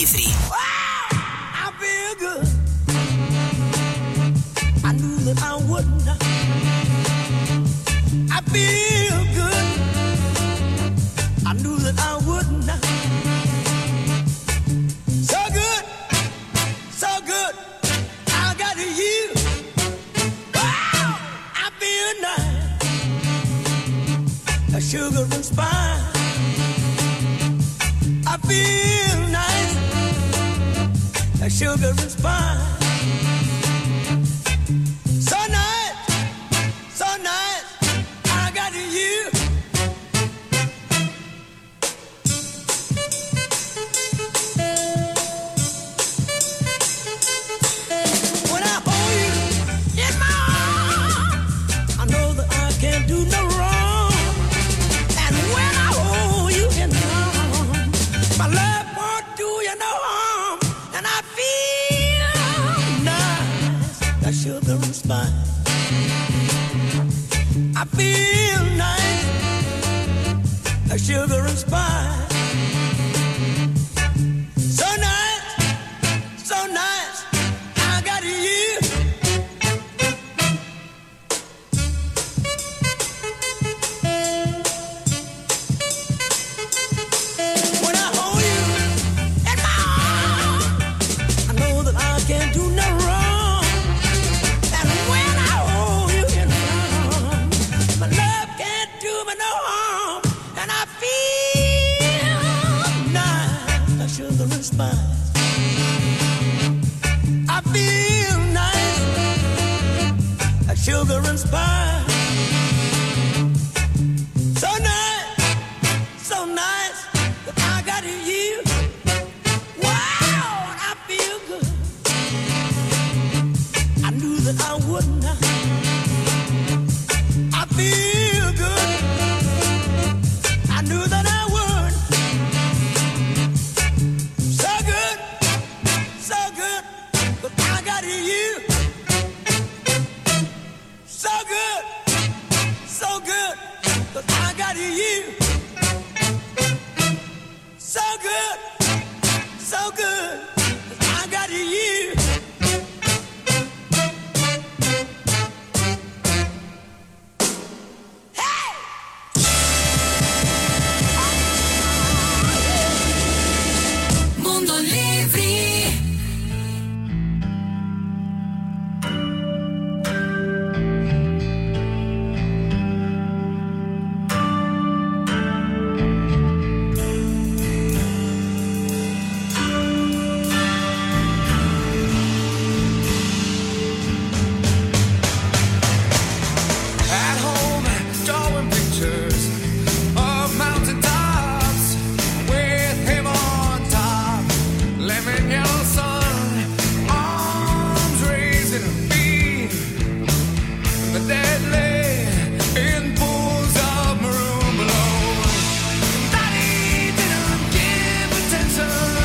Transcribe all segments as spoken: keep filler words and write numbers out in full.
Livri. Wow, I feel good. I knew that I would not. I feel good. I knew that I would not. So good, so good. I got you. Wow, I feel nice. A sugar and spice. I feel nice. A sugar and spice. So nice, so nice. I got you. When I hold you in my arms, I know that I can't do no wrong. And when I hold you in my arms, my love won't do you no harm. And I feel nice, that sugar and spice. I feel nice, that sugar and spice. So nice, so nice, I got you. When I hold you in my arms, I know that I can't do no wrong. And when I hold you in my arms, my love can't do me no harm. And I feel nice, that sugar and spice. I feel nice, that sugar and spice. So nice, so nice, that I got you. Wow, and I feel good. I knew that I would not. I feel good. I knew that I would. So good, so good, but I got you. So good, so good, but I got you. So good, so good, but I got you. Mondo Livri. At home, drawing pictures of mountain tops with him on top. Lemon yellow sun, arms raising a beam. The dead lay in pools of maroon below. Daddy didn't give attention,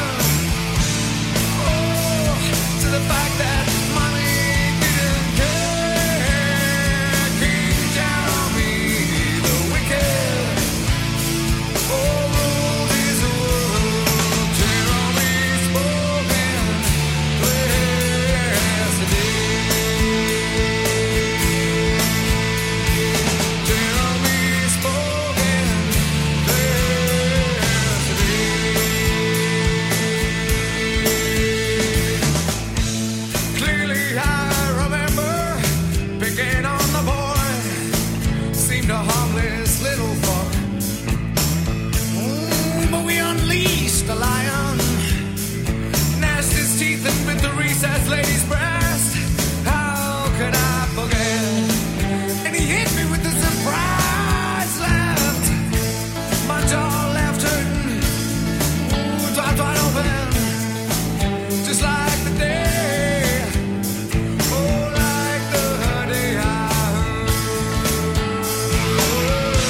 oh, to the fact that mommy didn't care. Came down on me, the wicked, oh, ruled his world. Tear on me spoken, yesterday. Tear on me spoken, yesterday. Clearly I remember picking on the boy. Seemed a harmless little fuck. Mm, but we unleashed the lion. Gnashed his teeth and bit the recessed lady's breast. How could I forget? And he hit me with the surprise left. My jaw left hurting. Ooh, dropped wide open. Just like the day. Oh, like the day I heard.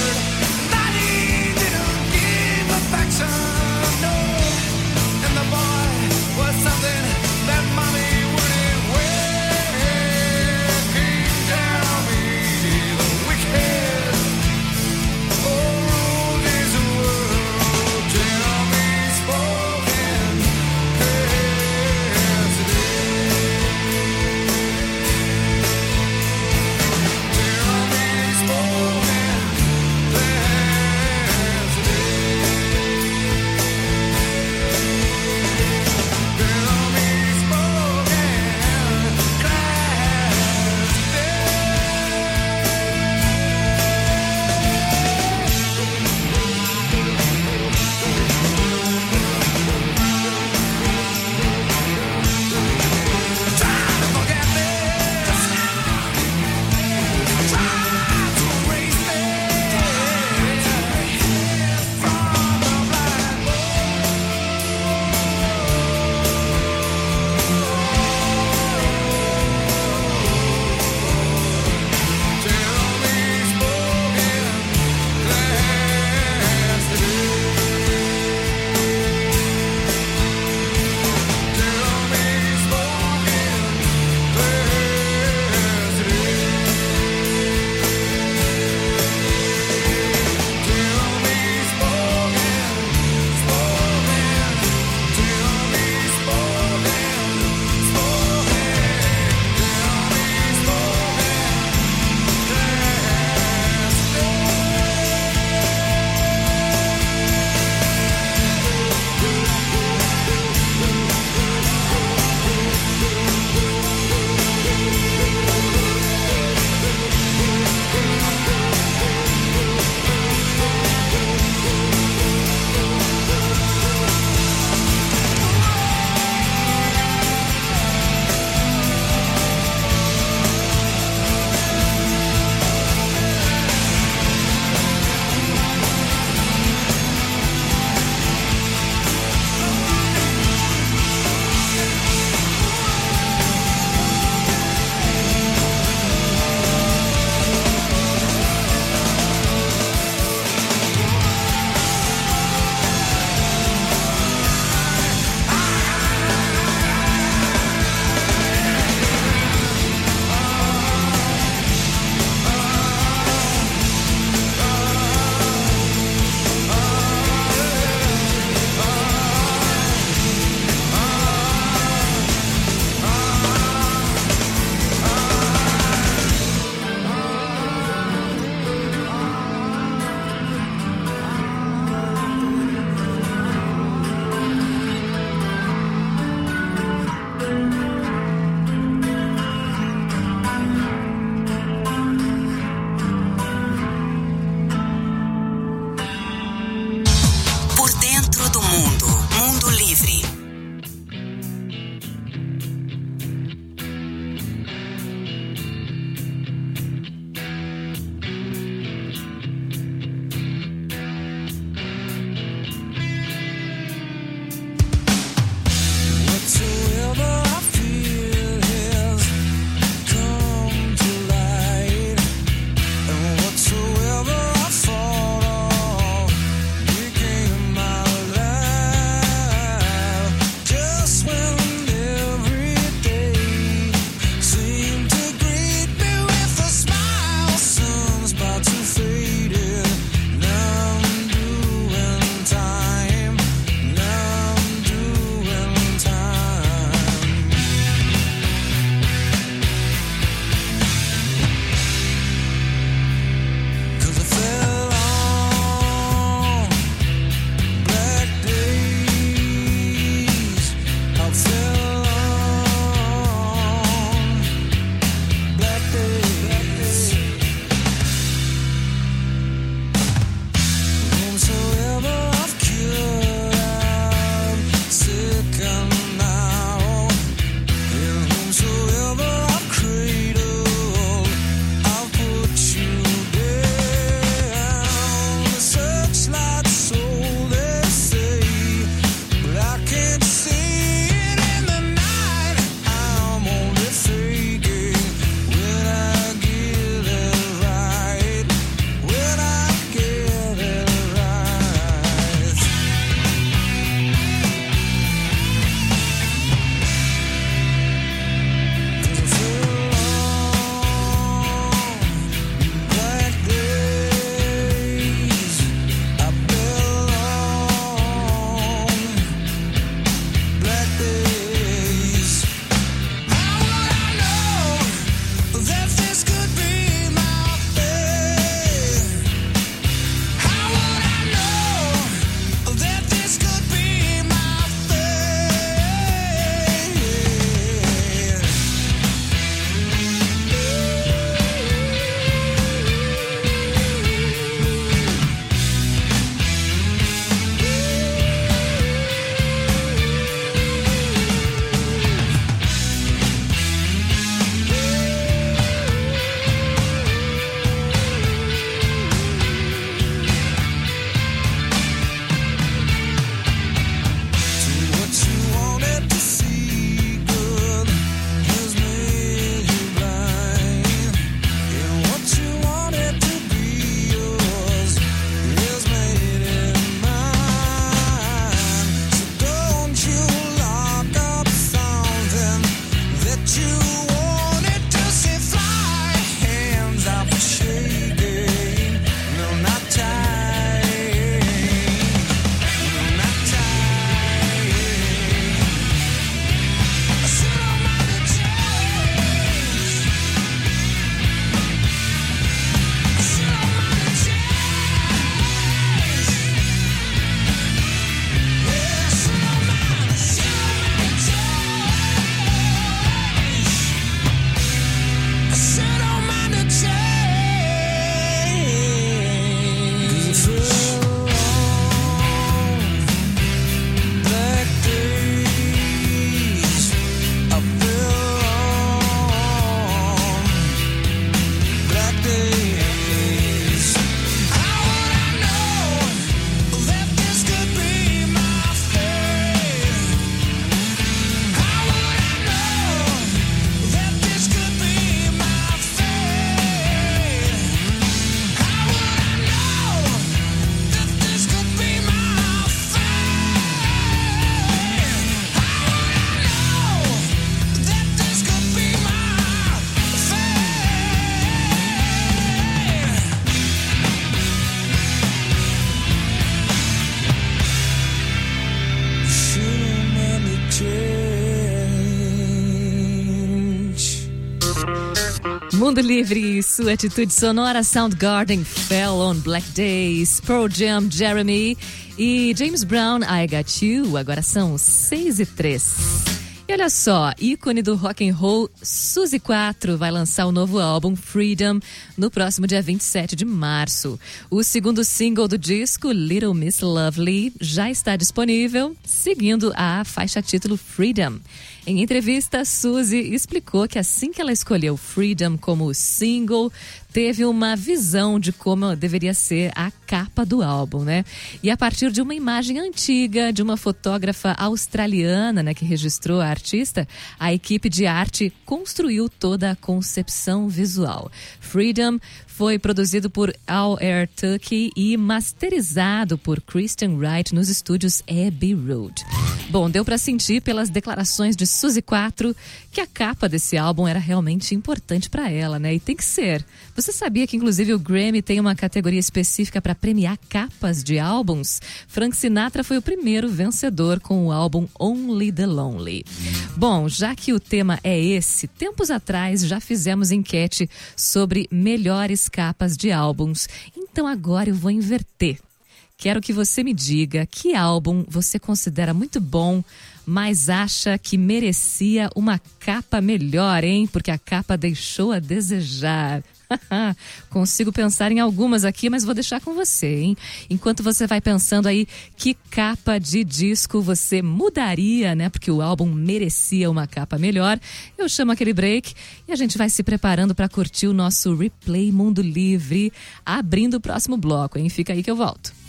Mundo Livre, sua atitude sonora. Soundgarden, Fell on Black Days, Pearl Jam, Jeremy e James Brown, I Got You. Agora são seis e três. E olha só, ícone do rock and roll, Suzy quatro vai lançar o novo álbum Freedom no próximo dia vinte e sete de março. O segundo single do disco, Little Miss Lovely, já está disponível, seguindo a faixa título Freedom. Em entrevista, Suzy explicou que assim que ela escolheu Freedom como single, teve uma visão de como deveria ser a capa do álbum, né? E a partir de uma imagem antiga de uma fotógrafa australiana, né, que registrou a artista, a equipe de arte construiu toda a concepção visual. Freedom foi produzido por All Air Turkey e masterizado por Christian Wright nos estúdios Abbey Road. Bom, deu para sentir pelas declarações de Suzy quatro que a capa desse álbum era realmente importante para ela, né? E tem que ser. Você sabia que inclusive o Grammy tem uma categoria específica para premiar capas de álbuns? Frank Sinatra foi o primeiro vencedor com o álbum Only the Lonely. Bom, já que o tema é esse, tempos atrás já fizemos enquete sobre melhores capas de álbuns. Então agora eu vou inverter. Quero que você me diga que álbum você considera muito bom, mas acha que merecia uma capa melhor, hein? Porque a capa deixou a desejar. Consigo pensar em algumas aqui, mas vou deixar com você, hein? Enquanto você vai pensando aí que capa de disco você mudaria, né? Porque o álbum merecia uma capa melhor. Eu chamo aquele break e a gente vai se preparando para curtir o nosso Replay Mundo Livre, abrindo o próximo bloco, hein? Fica aí que eu volto.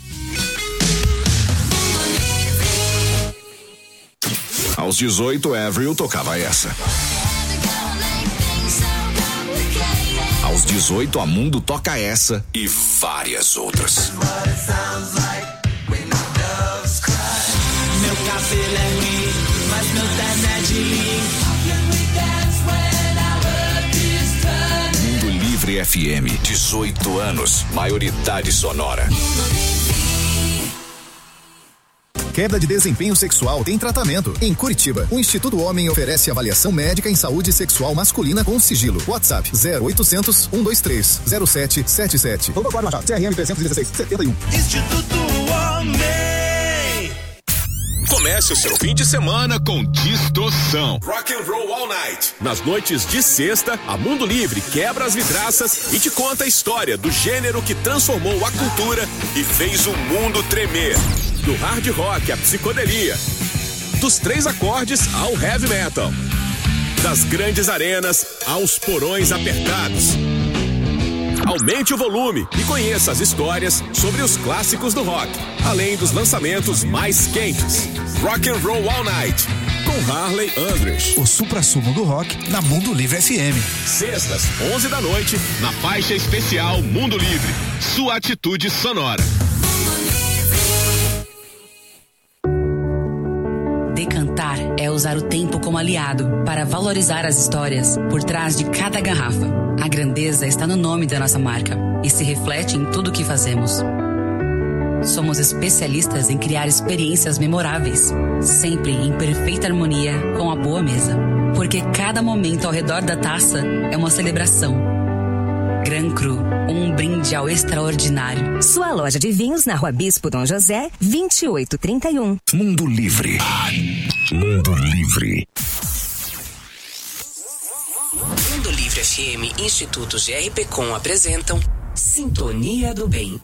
Aos dezoito, Avril tocava essa. Aos dezoito, a Mundo toca essa e várias outras. Meu cabelo é ruim, mas meu terno é de linho. Mundo Livre F M, dezoito anos, maioridade sonora. Queda de desempenho sexual tem tratamento. Em Curitiba, o Instituto Homem oferece avaliação médica em saúde sexual masculina com sigilo. WhatsApp zero oitocentos, cento e vinte e três, zero sete sete sete. Vamos agora, Machado. C R M trezentos e dezesseis, setenta e um. Instituto Homem. Comece o seu fim de semana com Distorção. Rock and Roll All Night. Nas noites de sexta, a Mundo Livre quebra as vidraças e te conta a história do gênero que transformou a cultura e fez o mundo tremer. Do hard rock à psicodelia, dos três acordes ao heavy metal, das grandes arenas aos porões apertados. Aumente o volume e conheça as histórias sobre os clássicos do rock, além dos lançamentos mais quentes. Rock and Roll All Night, com Harley Andress. O suprassumo do rock na Mundo Livre F M. Sextas, onze da noite, na faixa especial Mundo Livre. Sua atitude sonora. Decantar é usar o tempo como aliado para valorizar as histórias por trás de cada garrafa. A grandeza está no nome da nossa marca e se reflete em tudo o que fazemos. Somos especialistas em criar experiências memoráveis, sempre em perfeita harmonia com a boa mesa. Porque cada momento ao redor da taça é uma celebração. Gran Cru, um brinde ao extraordinário. Sua loja de vinhos na Rua Bispo Dom José, vinte e oito trinta e um. Mundo Livre. Mundo Livre. Mundo Livre F M e Instituto G R P Com apresentam Sintonia do Bem.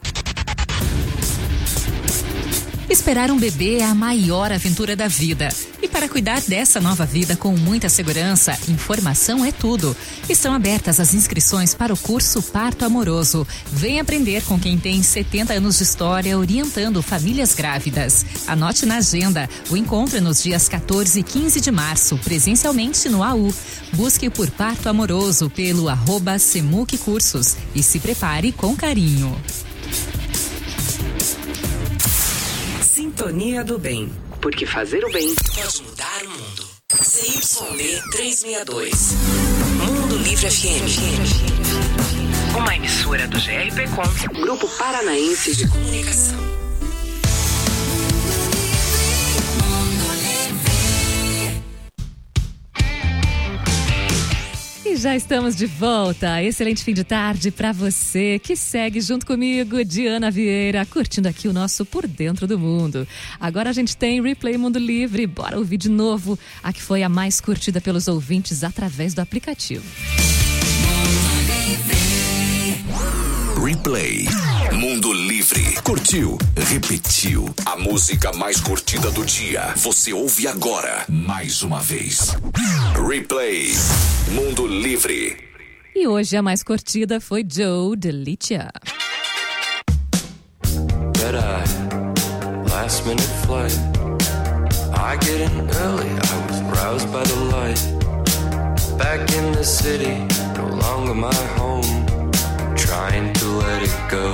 Esperar um bebê é a maior aventura da vida. E para cuidar dessa nova vida com muita segurança, informação é tudo. Estão abertas as inscrições para o curso Parto Amoroso. Vem aprender com quem tem setenta anos de história orientando famílias grávidas. Anote na agenda. O encontro é nos dias quatorze e quinze de março, presencialmente no A U. Busque por Parto Amoroso pelo arroba Semuc Cursos e se prepare com carinho. Sintonia do Bem, porque fazer o bem pode mudar o mundo. C Y D trezentos e sessenta e dois, Mundo Livre F M, uma emissora do G R P Com, Grupo Paranaense de Comunicação. E Já estamos de volta. Excelente fim de tarde para você que segue junto comigo, Diana Vieira, curtindo aqui o nosso Por Dentro do Mundo. Agora a gente tem Replay Mundo Livre. Bora ouvir de novo a que foi a mais curtida pelos ouvintes através do aplicativo. Replay Mundo Livre. Curtiu? Repetiu. A música mais curtida do dia. Você ouve agora, mais uma vez. Replay Mundo Livre. E hoje a mais curtida foi Joe Delicia. Red eye, last minute flight. I get in early, I was roused by the light. Back in the city, no longer my home. Trying to let it go.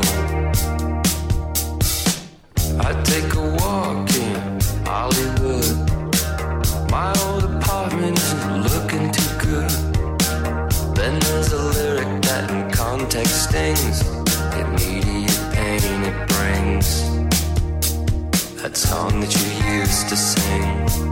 I take a walk in Hollywood. My old apartment isn't looking too good. Then there's a lyric that in context stings. Immediate pain it brings. That song that you used to sing.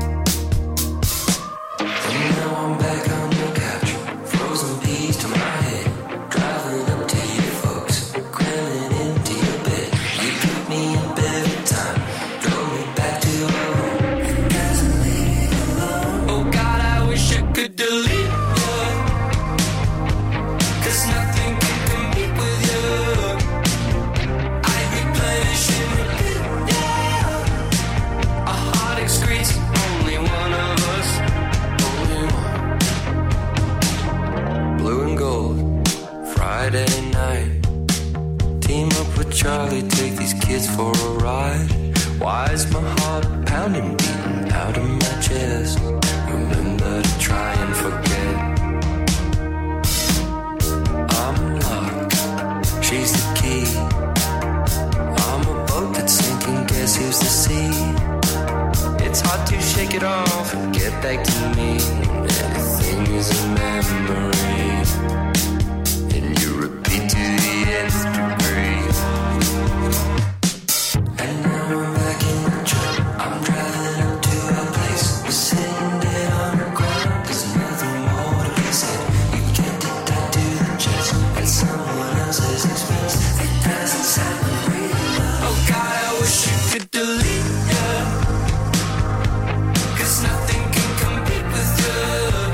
And now I'm back on the couch, frozen peas to my head. Driving up to you folks, cramming into your bed. You keep me up every time, drove me back to your home. It doesn't leave me alone. Oh God, I wish I could delete you, 'cause nothing can compete with you. I replenish and repeat, yeah. A heart excretes only one of us, only one. Blue and gold, Friday night. Team up with Charlie, take these kids for a ride. Why is my heart pounding, beating out of my chest? Remember to try and forget. I'm locked, she's the key. I'm a boat that's sinking, guess who's the sea? It's hard to shake it off and get back to me. Everything is a memory, and you repeat to the nth degree. And now I'm back in the truck. I'm driving up to a place. We're sitting dead on the ground. There's nothing more to be said. You can't get that to the chest at someone else's expense. It doesn't sound real. Oh God, I wish you could delete you, 'cause nothing can compete with you.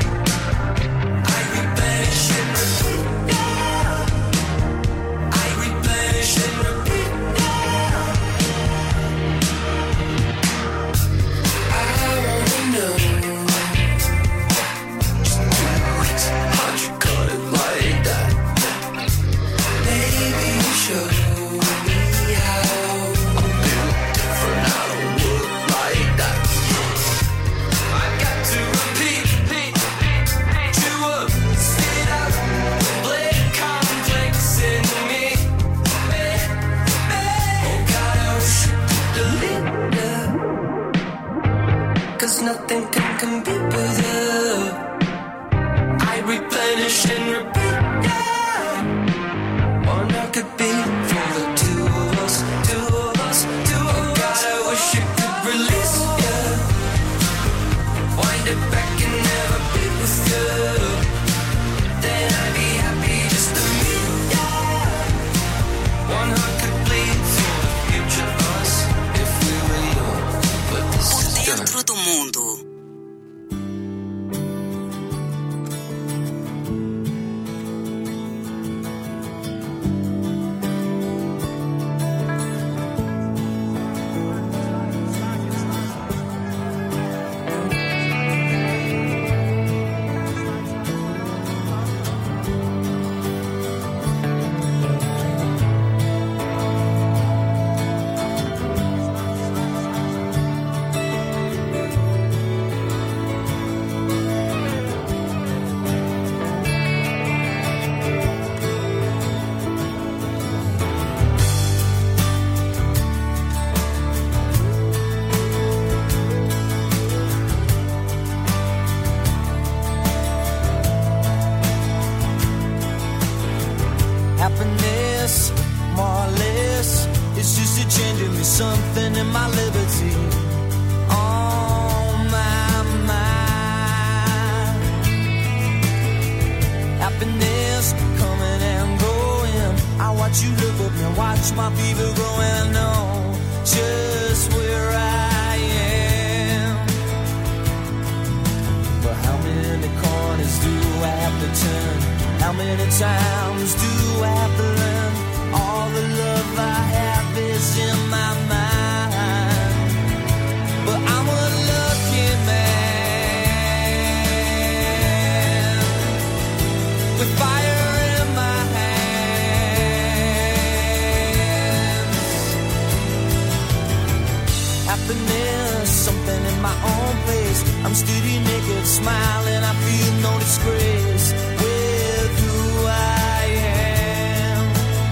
I replenish and repeat, yeah. I replenish and repeat, yeah. I wanna know just how'd you cut it like that? Maybe you show me how. I'm built different, I don't look like that. I got to repeat, chew up, spit out, play complex in me. Oh God, I wish you could delete you, 'cause nothing can compete with you. I replenish and repeat, yeah. One I could be for the two of us, two of us, two of us. Oh God, I wish you could release you. Wind it back and never be with you. Then I'd be happy just to meet you. One heart could bleed for the future us if we were young. But this Por is done. Dentro do Mundo. Happiness, more or less, it's just a change in me, something in my liberty. On my mind, watch you look up and watch my fever grow, and I know just where I am. But how many corners do I have to turn? How many times do I have to learn? All the love I have is in my mind. But I'm a lucky man with fire in my hands. Happiness, something in my own place. I'm steady, naked, smiling. I feel no disgrace with who I am.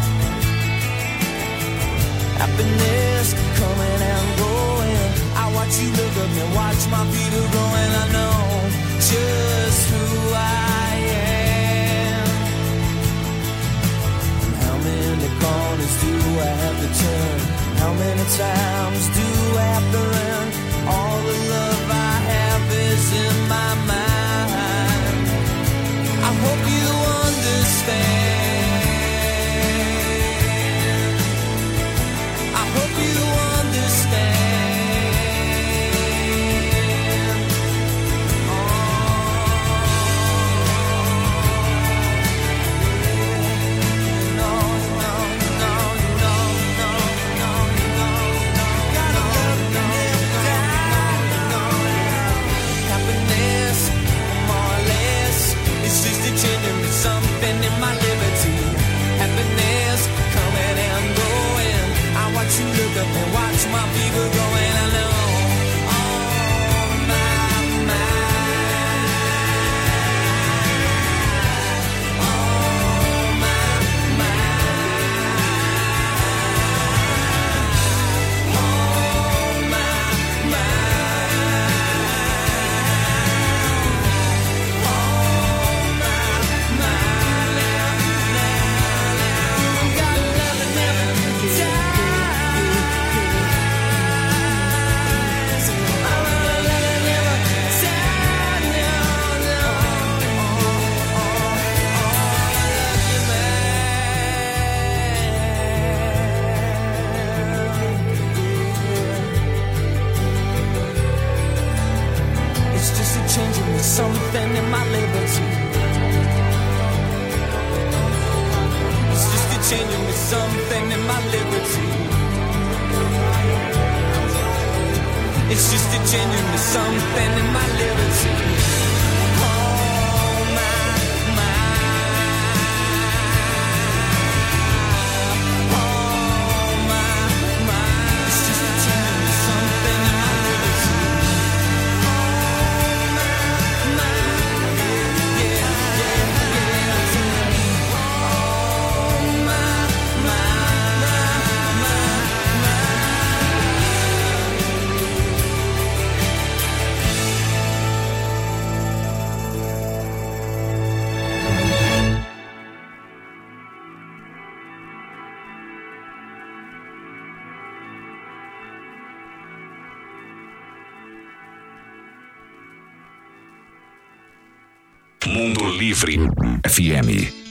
Happiness coming and going. I watch you look up and watch my feet are growing. I know just who I am. And how many corners do I have to turn? How many times do I have to learn? All the love I have is in my mind. I hope you understand. I hope you understand. Oh, no, no, no, no, no, no, no, no. Gotta love me down. Happiness, more or less, it's just a changing me something in my liberty. Happiness coming and going. I watch you look up and watch my fever going. I know. Oh, my, my. Oh, my, my. Oh, my, my. Oh, my, my. Gotta love it never dies. I wanna let it never die. No, no. Oh, oh, oh, it's just a changing me something in my liberty. It's just a changing me something in my liberty. It's just a changing me something in my liberty. Oh, my, my. Oh, my, my. It's just a changing me something in my liberty. Oh, my, my. Yeah, yeah, yeah. Oh, my, my, my, my. Mundo Livre F M.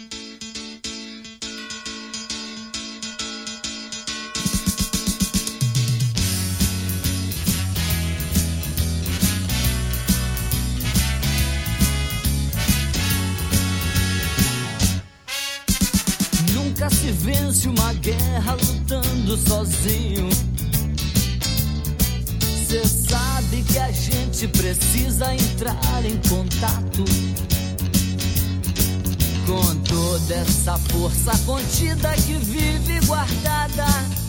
Nunca se vence uma guerra lutando sozinho. Cê sabe que a gente precisa entrar em contato com toda essa força contida que vive guardada.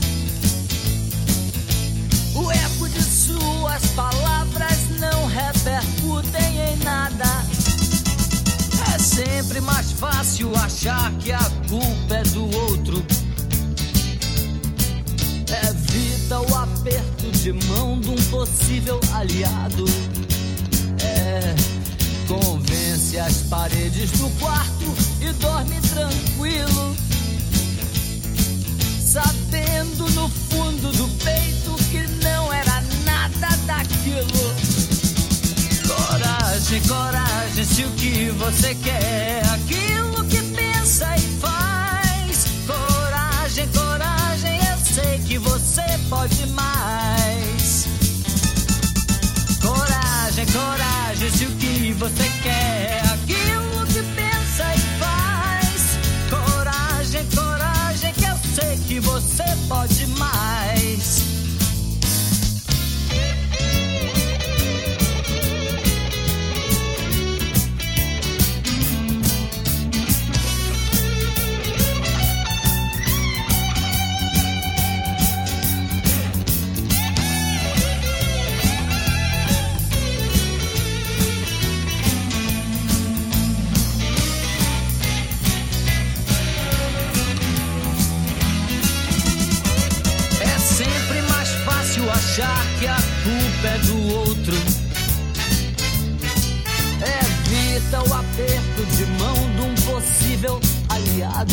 O eco de suas palavras não repercutem em nada. É sempre mais fácil achar que a culpa é do outro. Evita o aperto de mão de um possível aliado. É, convence as paredes do quarto e dorme tranquilo, sabendo no fundo do peito que não era nada daquilo. Coragem, coragem, se o que você quer é aquilo que pensa e faz. Coragem. sei que você pode mais. Coragem, coragem, se o que você quer é aquilo que pensa e faz. Coragem, coragem, que eu sei que você pode mais. Achar que a culpa é do outro. Evita o aperto de mão de um possível aliado.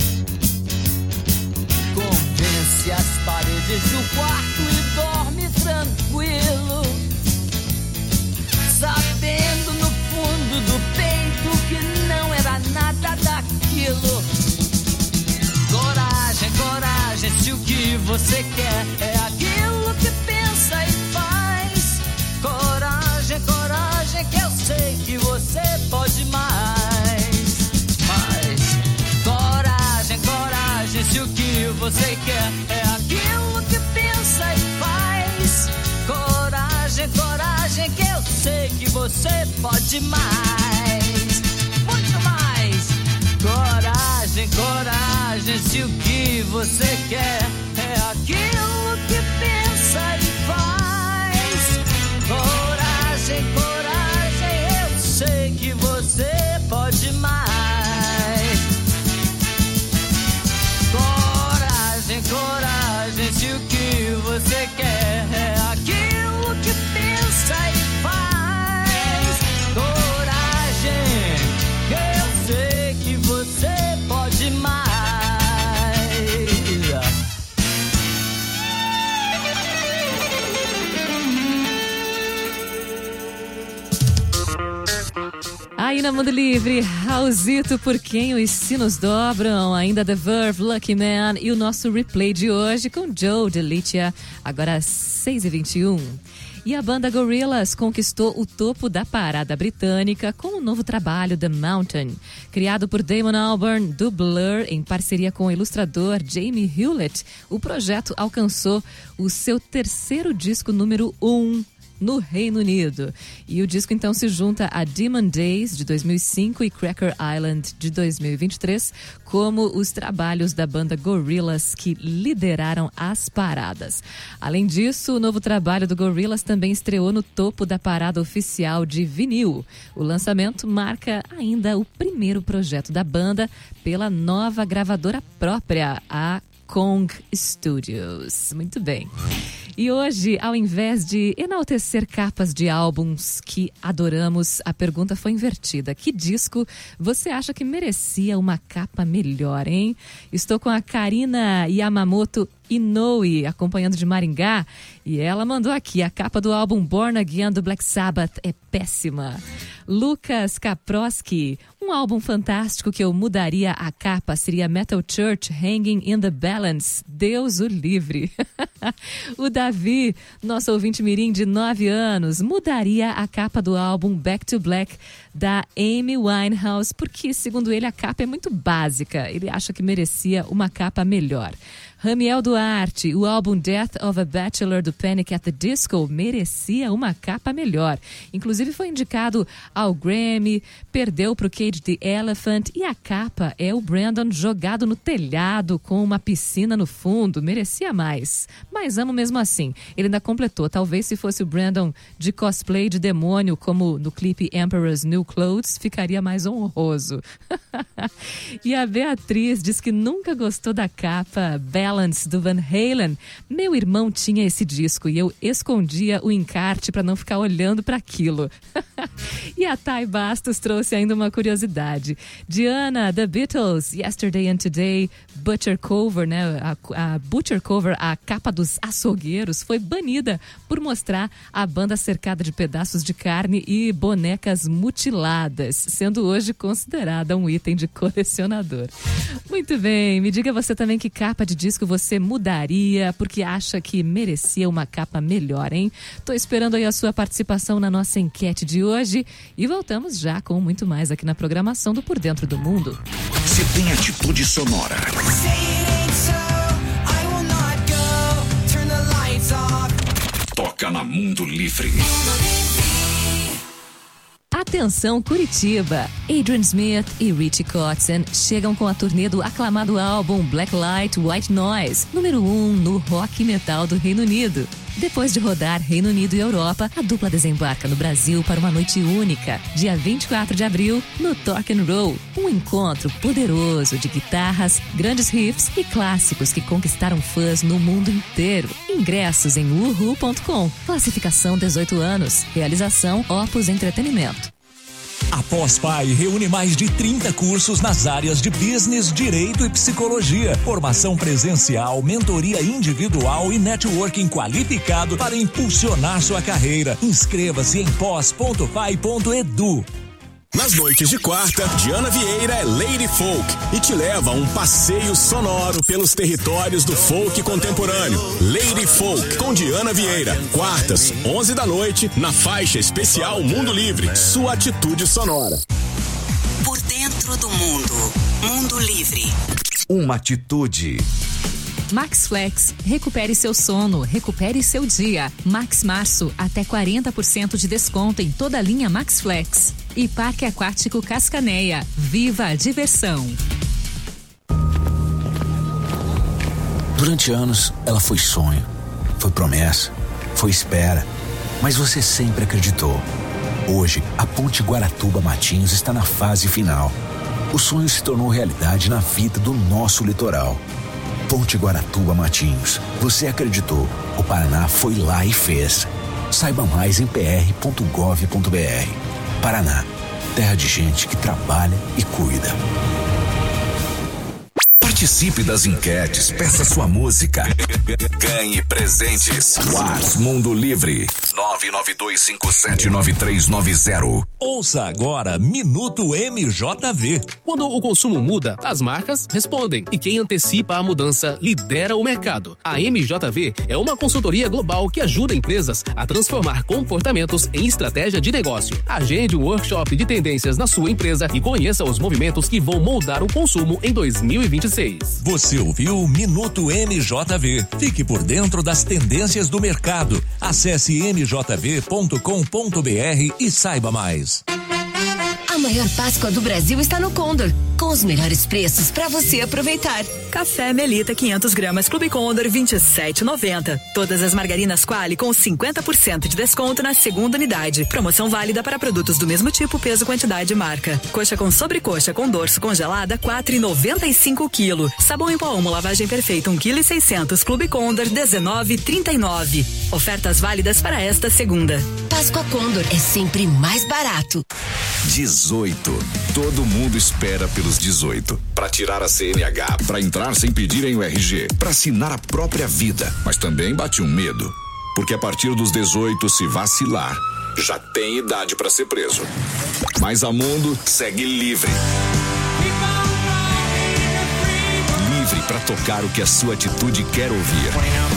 Convence as paredes do quarto e dorme tranquilo, sabendo no fundo do peito que não era nada daquilo. Coragem, coragem, se o que você quer é aquilo que pensa e faz. Coragem, coragem, que eu sei que você pode mais. Mas coragem, coragem, se o que você quer é aquilo que pensa e faz. Coragem, coragem, que eu sei que você pode mais. Muito mais. Coragem, coragem, se o que você quer é aquilo que pensa e faz. Coragem, coragem, eu sei que você pode mais. Coragem, coragem, se o que você quer é aquilo que pensa e faz. Coragem, eu sei que você pode mais. Aí na Mundo Livre, Raulzito, por quem os sinos dobram, ainda The Verve, Lucky Man e o nosso replay de hoje com Joe Delicia, agora às seis e vinte e um. E a banda Gorillaz conquistou o topo da parada britânica com o novo trabalho The Mountain. Criado por Damon Albarn, do Blur, em parceria com o ilustrador Jamie Hewlett, o projeto alcançou o seu terceiro disco número um no Reino Unido. E o disco então se junta a Demon Days, de dois mil e cinco, e Cracker Island, de dois mil e vinte e três, como os trabalhos da banda Gorillaz que lideraram as paradas. Além disso, o novo trabalho do Gorillaz também estreou no topo da parada oficial de vinil. O lançamento marca ainda o primeiro projeto da banda pela nova gravadora própria, a Kong Studios. Muito bem. E hoje, ao invés de enaltecer capas de álbuns que adoramos, a pergunta foi invertida. Que disco você acha que merecia uma capa melhor, hein? Estou com a Karina Yamamoto Inoue, acompanhando de Maringá, e ela mandou aqui: a capa do álbum Born Again do Black Sabbath é péssima. Lucas Kaprowski: um álbum fantástico que eu mudaria a capa seria Metal Church Hanging in the Balance. Deus o livre. O Davi, nosso ouvinte mirim de nove anos, mudaria a capa do álbum Back to Black da Amy Winehouse, porque, segundo ele, a capa é muito básica. Ele acha que merecia uma capa melhor. Ramiel Duarte: o álbum Death of a Bachelor do Panic at the Disco merecia uma capa melhor. Inclusive foi indicado ao Grammy, perdeu para o Cage the Elephant, e a capa é o Brandon jogado no telhado com uma piscina no fundo. Merecia mais, mas amo mesmo assim. Ele ainda completou: talvez se fosse o Brandon de cosplay de demônio, como no clipe Emperor's New Clothes, ficaria mais honroso. E a Beatriz diz que nunca gostou da capa Balance do Van Halen. Meu irmão tinha esse disco e eu escondia o encarte para não ficar olhando para aquilo. E a Thay Bastos trouxe ainda uma curiosidade. Diana, The Beatles, Yesterday and Today, Butcher Cover, né? A, a Butcher Cover, a capa dos açougueiros, foi banida por mostrar a banda cercada de pedaços de carne e bonecas mutiladas, sendo hoje considerada um item de colecionador. Muito bem, me diga você também que capa de disco disco você mudaria porque acha que merecia uma capa melhor, hein? Tô esperando aí a sua participação na nossa enquete de hoje e voltamos já com muito mais aqui na programação do Por Dentro do Mundo. Você tem atitude sonora. Toca na Mundo Livre. Atenção Curitiba! Adrian Smith e Richie Kotzen chegam com a turnê do aclamado álbum Black Light, White Noise, número um no rock metal do Reino Unido. Depois de rodar Reino Unido e Europa, a dupla desembarca no Brasil para uma noite única, dia vinte e quatro de abril, no Torque and Roll. Um encontro poderoso de guitarras, grandes riffs e clássicos que conquistaram fãs no mundo inteiro. Ingressos em uhu ponto com. Classificação dezoito anos. Realização Opus Entretenimento. A Pós-Pai reúne mais de trinta cursos nas áreas de business, direito e psicologia. Formação presencial, mentoria individual e networking qualificado para impulsionar sua carreira. Inscreva-se em pós ponto pai ponto edu. Nas noites de quarta, Diana Vieira é Lady Folk e te leva a um passeio sonoro pelos territórios do folk contemporâneo. Lady Folk com Diana Vieira, quartas, onze da noite, na faixa especial Mundo Livre, sua atitude sonora. Por Dentro do Mundo, Mundo Livre. Uma atitude. Max Flex, recupere seu sono, recupere seu dia. Max Março, até quarenta por cento de desconto em toda a linha Max Flex. E Parque Aquático Cascaneia, viva a diversão. Durante anos, ela foi sonho, foi promessa, foi espera, mas você sempre acreditou. Hoje, a Ponte Guaratuba Matinhos está na fase final. O sonho se tornou realidade na vida do nosso litoral. Ponte Guaratuba Matinhos. Você acreditou. O Paraná foi lá e fez. Saiba mais em p r ponto gov ponto b r. Paraná, terra de gente que trabalha e cuida. Participe das enquetes, peça sua música, ganhe presentes. WhatsApp Mundo Livre nove nove dois cinco sete nove três nove zero. Ouça agora Minuto M J V. Quando o consumo muda, as marcas respondem. E quem antecipa a mudança lidera o mercado. A M J V é uma consultoria global que ajuda empresas a transformar comportamentos em estratégia de negócio. Agende um workshop de tendências na sua empresa e conheça os movimentos que vão moldar o consumo em dois mil e vinte e seis. Você ouviu Minuto M J V. Fique por dentro das tendências do mercado. Acesse m j v ponto com ponto b r e saiba mais. A maior Páscoa do Brasil está no Condor, com os melhores preços para você aproveitar. Café Melita quinhentos gramas Clube Condor vinte e sete reais e noventa centavos. Todas as margarinas Qualy com cinquenta por cento de desconto na segunda unidade. Promoção válida para produtos do mesmo tipo, peso, quantidade e marca. Coxa com sobrecoxa com dorso congelada quatro reais e noventa e cinco centavos quilo. Sabão em pó Omo lavagem perfeita um vírgula seis quilos Clube Condor dezenove reais e trinta e nove centavos. Ofertas válidas para esta segunda. Páscoa Condor é sempre mais barato. dezoito. Todo mundo espera pelos dezoito. Para tirar a C N H, para entrar sem pedirem o R G, para assinar a própria vida. Mas também bate um medo. Porque a partir dos dezoito, se vacilar, já tem idade para ser preso. Mas a Mundo segue livre. Livre para tocar o que a sua atitude quer ouvir.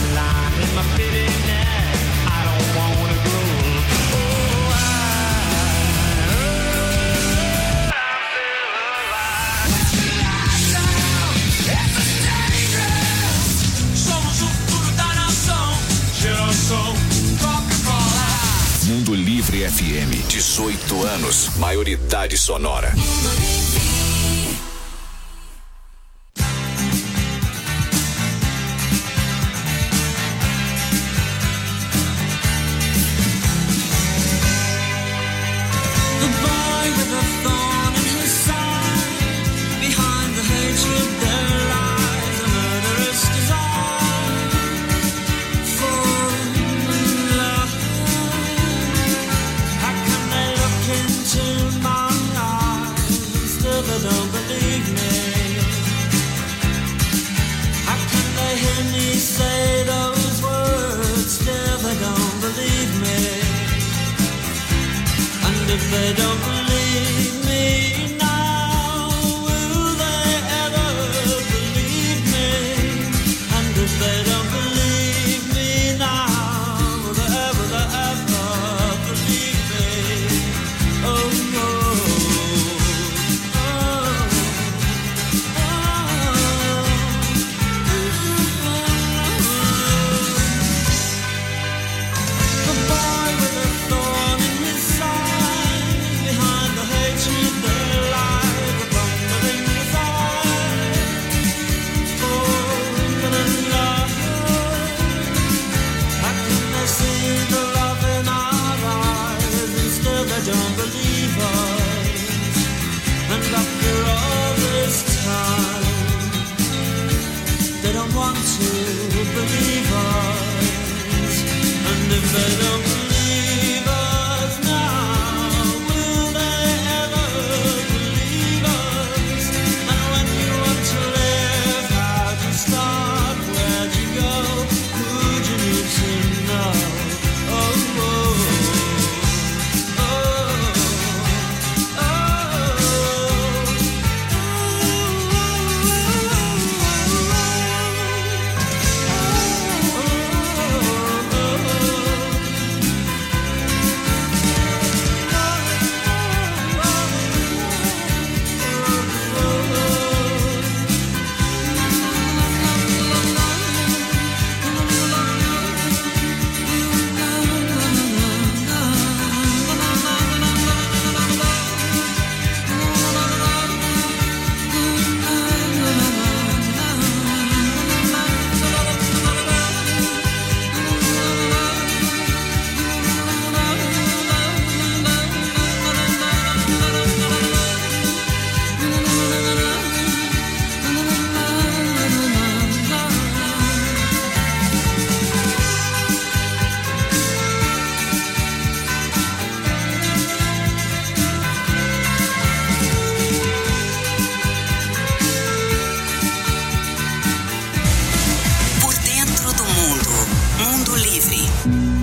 Mundo Livre F M, dezoito anos, maioridade sonora. They don't believe me now. Will they ever believe me? And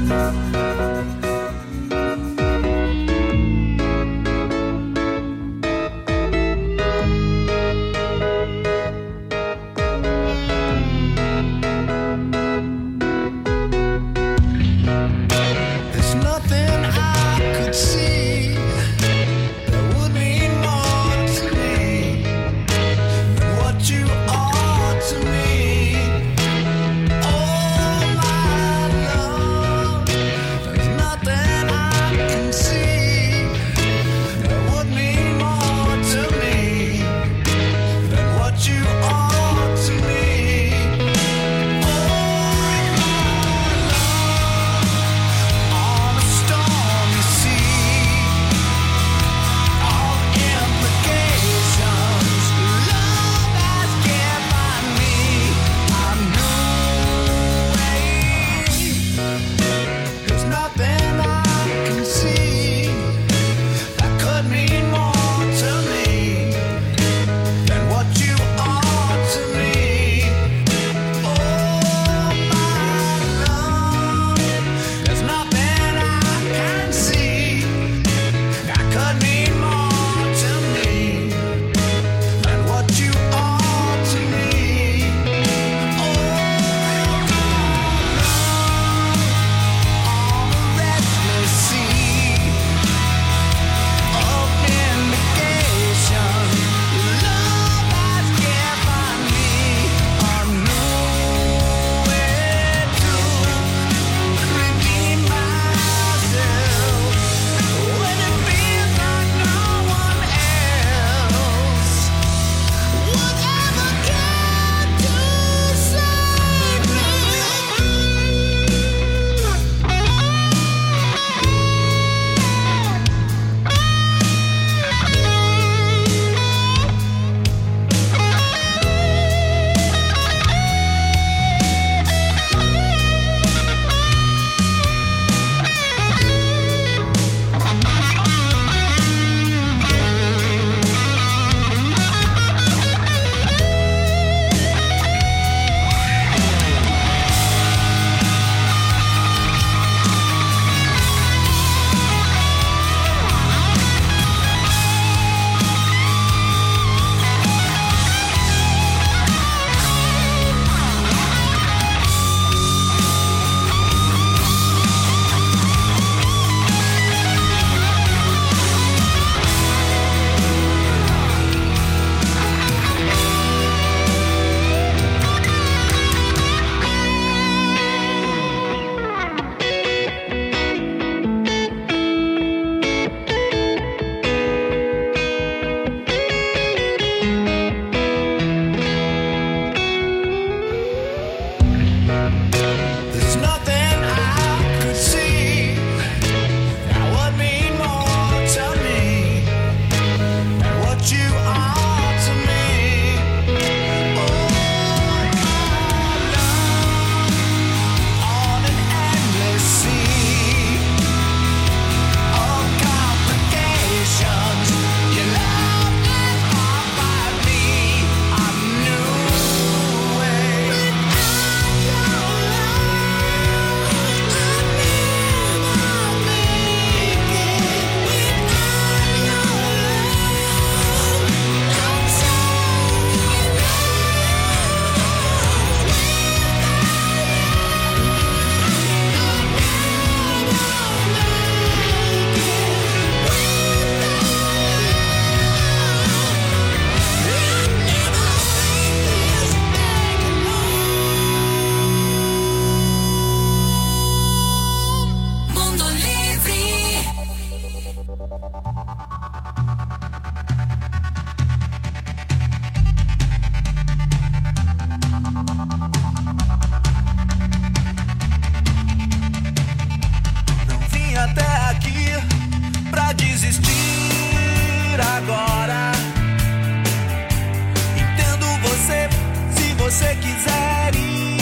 você quiser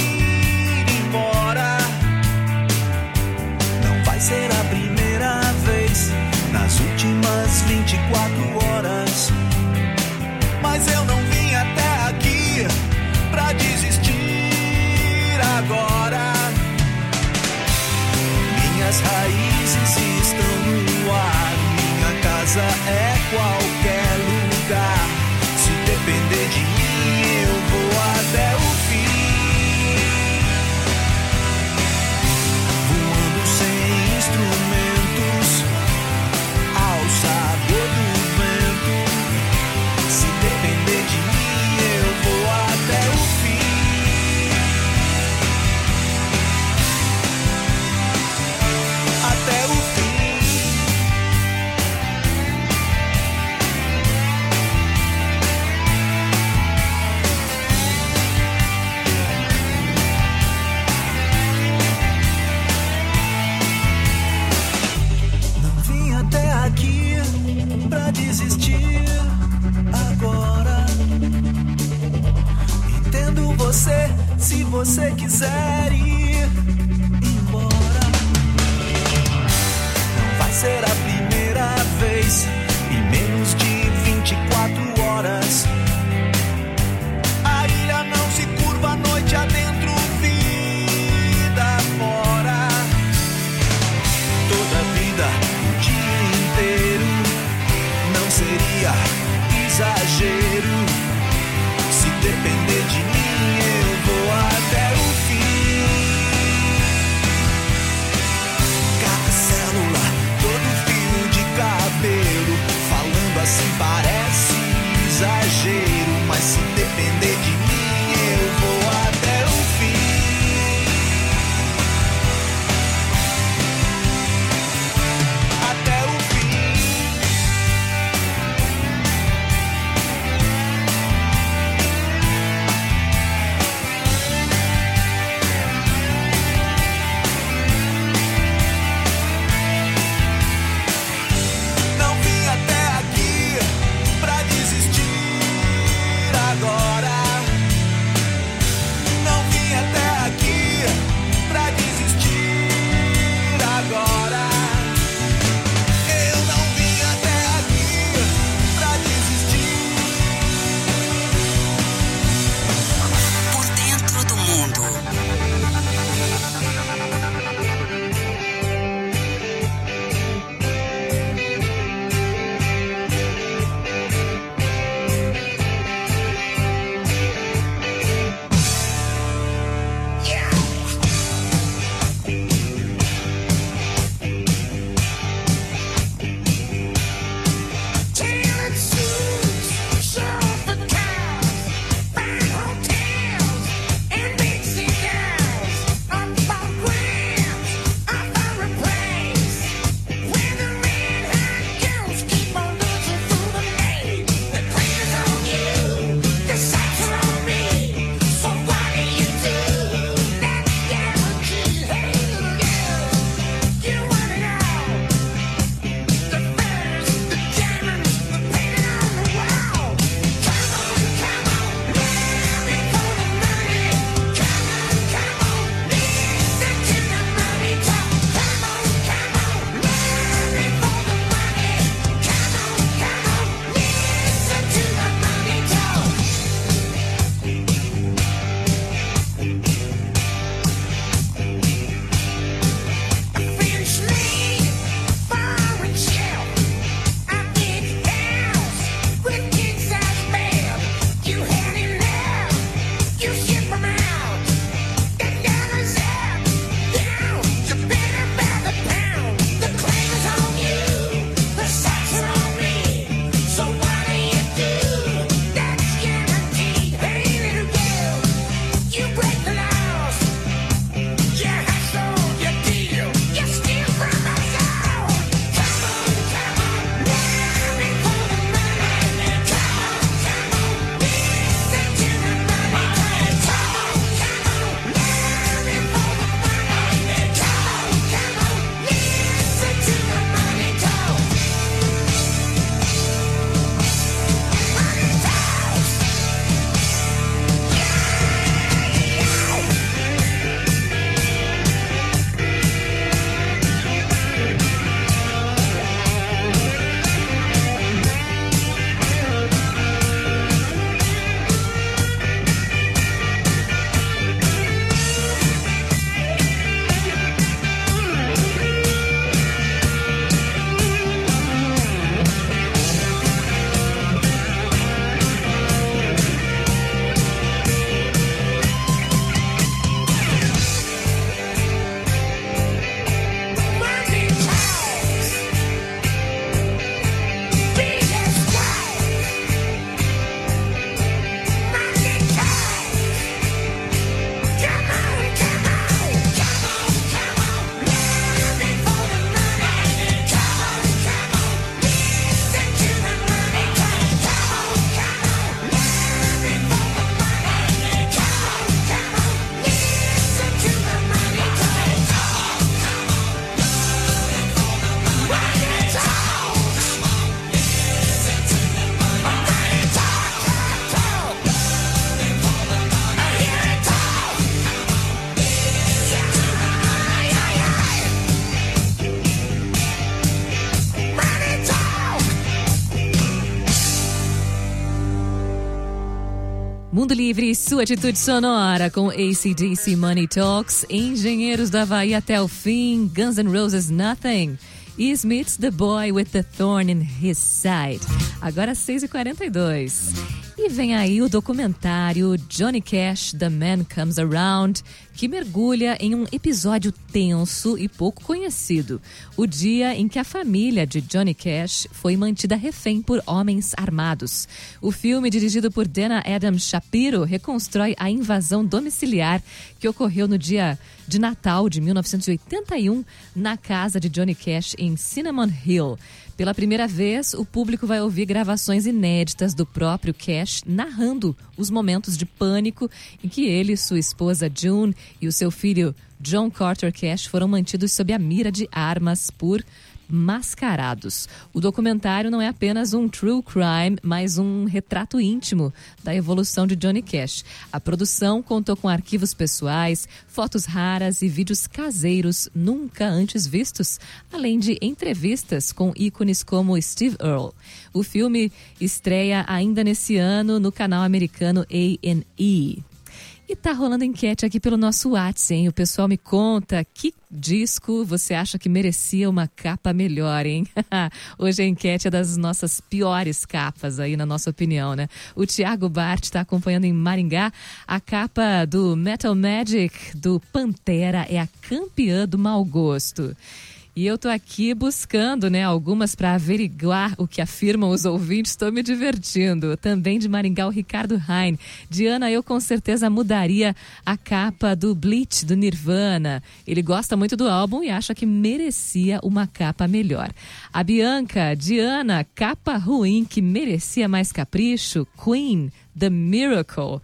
ir embora, não vai ser a primeira vez nas últimas vinte e quatro horas. Mas eu não vim até aqui pra desistir agora. vezes estão no ar. Minha casa é qualquer lugar. Se depender de mim, eu vou até o fim. Voando sem instrumentos, ao sabor do vento. Se depender de mim, eu vou até o fim. Até o fim. Não vim até aqui pra desistir agora. Entendo você se você quiser ir embora. Não vai ser a primeira vez em menos de vinte e quatro horas. A ilha não se curva noite adentro, vida fora. Toda a vida, o dia inteiro, não seria exagero. Se depender de mim, eu vou até o fim. Cada célula, todo fio Mundo Livre, sua atitude sonora com A C D C Money Talks, Engenheiros do Havaí até o fim, Guns N' Roses Nothing e Smith's The Boy with the Thorn in His Side. Agora seis e quarenta e dois. E vem aí o documentário Johnny Cash, The Man Comes Around, que mergulha em um episódio tenso e pouco conhecido. O dia em que a família de Johnny Cash foi mantida refém por homens armados. O filme, dirigido por Dana Adam Shapiro, reconstrói a invasão domiciliar que ocorreu no dia de Natal de mil novecentos e oitenta e um na casa de Johnny Cash em Cinnamon Hill. Pela primeira vez, o público vai ouvir gravações inéditas do próprio Cash narrando os momentos de pânico em que ele, sua esposa June e o seu filho John Carter Cash foram mantidos sob a mira de armas por mascarados. O documentário não é apenas um true crime, mas um retrato íntimo da evolução de Johnny Cash. A produção contou com arquivos pessoais, fotos raras e vídeos caseiros nunca antes vistos, além de entrevistas com ícones como Steve Earle. O filme estreia ainda nesse ano no canal americano A and E. E tá rolando enquete aqui pelo nosso WhatsApp, hein? O pessoal me conta que disco você acha que merecia uma capa melhor, hein? Hoje a enquete é das nossas piores capas aí, na nossa opinião, né? O Thiago Bart tá acompanhando em Maringá. A capa do Metal Magic do Pantera é a campeã do mau gosto. E eu tô aqui buscando, né, algumas para averiguar o que afirmam os ouvintes. Estou me divertindo. Também de Maringá, o Ricardo Hein. Diana, eu com certeza mudaria a capa do Bleach, do Nirvana. Ele gosta muito do álbum e acha que merecia uma capa melhor. A Bianca, Diana, capa ruim que merecia mais capricho. Queen, The Miracle.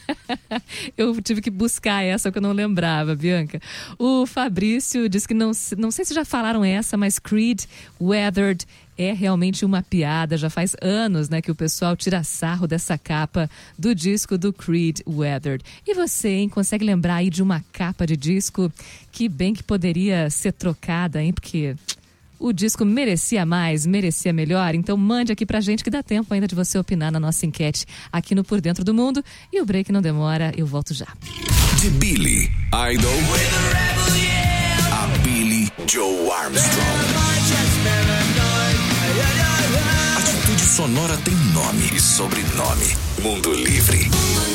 Eu tive que buscar essa que eu não lembrava, Bianca. O Fabrício diz que não, não sei se já falaram essa, mas Creed Weathered é realmente uma piada. Já faz anos, né, que o pessoal tira sarro dessa capa do disco do Creed Weathered. E você, hein, consegue lembrar aí de uma capa de disco que bem que poderia ser trocada, hein? Porque o disco merecia mais, merecia melhor. Então mande aqui pra gente que dá tempo ainda de você opinar na nossa enquete aqui no Por Dentro do Mundo. E o break não demora, eu volto já. De Billy Idol a Billy Joe Armstrong. Atitude sonora tem nome e sobrenome. Mundo Livre.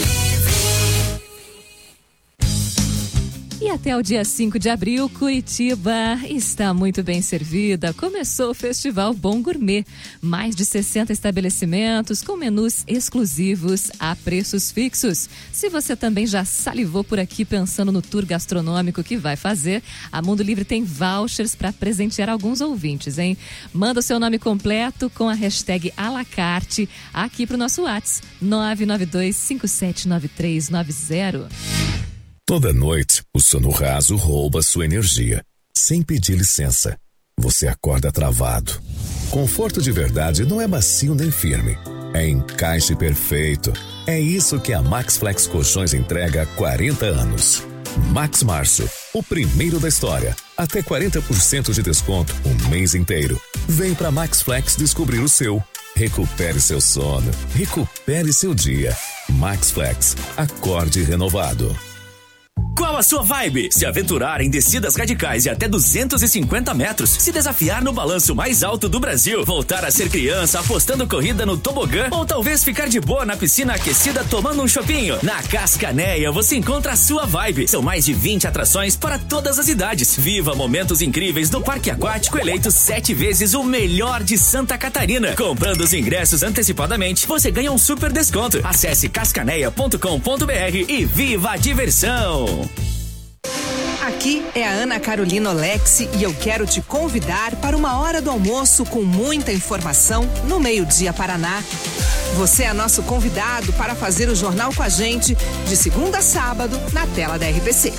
E até o dia cinco de abril, Curitiba está muito bem servida. Começou o Festival Bom Gourmet. Mais de sessenta estabelecimentos com menus exclusivos a preços fixos. Se você também já salivou por aqui pensando no tour gastronômico que vai fazer, a Mundo Livre tem vouchers para presentear alguns ouvintes, hein? Manda o seu nome completo com a hashtag alacarte aqui pro nosso WhatsApp nove nove dois cinco sete nove três nove zero. Toda noite, o sono raso rouba sua energia, sem pedir licença. Você acorda travado. Conforto de verdade não é macio nem firme. É encaixe perfeito. É isso que a Max Flex Colchões entrega há quarenta anos. Max Março, o primeiro da história. Até quarenta por cento de desconto o mês inteiro. Vem pra Max Flex descobrir o seu. Recupere seu sono. Recupere seu dia. Max Flex, acorde renovado. Qual a sua vibe? Se aventurar em descidas radicais de até duzentos e cinquenta metros, se desafiar no balanço mais alto do Brasil, voltar a ser criança apostando corrida no tobogã ou talvez ficar de boa na piscina aquecida tomando um chopinho? Na Cascaneia você encontra a sua vibe. São mais de vinte atrações para todas as idades. Viva momentos incríveis no Parque Aquático eleito sete vezes o melhor de Santa Catarina. Comprando os ingressos antecipadamente, você ganha um super desconto. Acesse cascaneia ponto com ponto br e viva a diversão! Aqui é a Ana Carolina Olexi e eu quero te convidar para uma hora do almoço com muita informação no Meio-Dia Paraná. Você é nosso convidado para fazer o jornal com a gente de segunda a sábado na tela da R P C.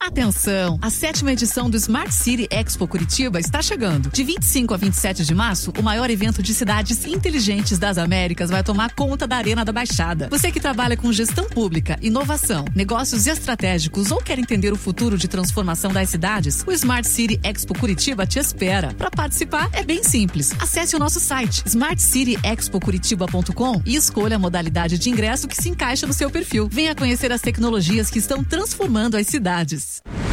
Atenção, a sétima edição do Smart City Expo Curitiba está chegando. De vinte e cinco a vinte e sete de março, o maior evento de cidades inteligentes das Américas vai tomar conta da Arena da Baixada. Você que trabalha com gestão pública, inovação, negócios estratégicos ou quer entender o futuro de transformação das cidades, o Smart City Expo Curitiba te espera. Para participar é bem simples. Acesse o nosso site smart city expo curitiba ponto com e escolha a modalidade de ingresso que se encaixa no seu perfil. Venha conhecer as tecnologias que estão transformando as cidades.